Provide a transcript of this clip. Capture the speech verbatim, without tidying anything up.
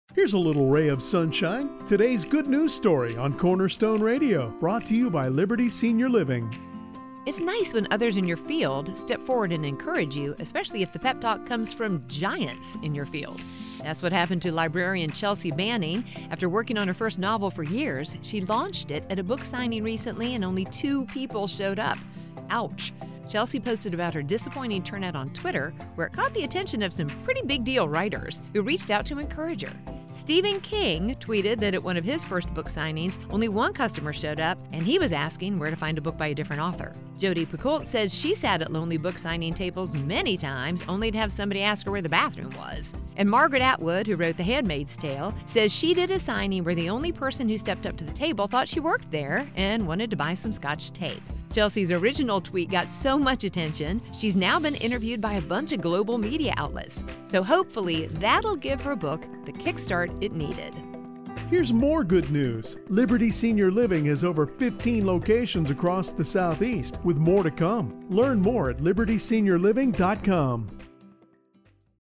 Here's a little ray of sunshine. Today's good news story on Cornerstone Radio, brought to you by Liberty Senior Living. It's nice when others in your field step forward and encourage you, especially if the pep talk comes from giants in your field. That's what happened to librarian Chelsea Banning. After working on her first novel for years, she launched it at a book signing recently and only two people showed up. Ouch. Chelsea posted about her disappointing turnout on Twitter, where it caught the attention of some pretty big deal writers who reached out to encourage her. Stephen King tweeted that at one of his first book signings, only one customer showed up, and he was asking where to find a book by a different author. Jodi Picoult says she sat at lonely book signing tables many times, only to have somebody ask her where the bathroom was. And Margaret Atwood, who wrote The Handmaid's Tale, says she did a signing where the only person who stepped up to the table thought she worked there and wanted to buy some Scotch tape. Chelsea's original tweet got so much attention, she's now been interviewed by a bunch of global media outlets. So hopefully that'll give her book the kickstart it needed. Here's more good news. Liberty Senior Living has over fifteen locations across the Southeast, with more to come. Learn more at liberty senior living dot com.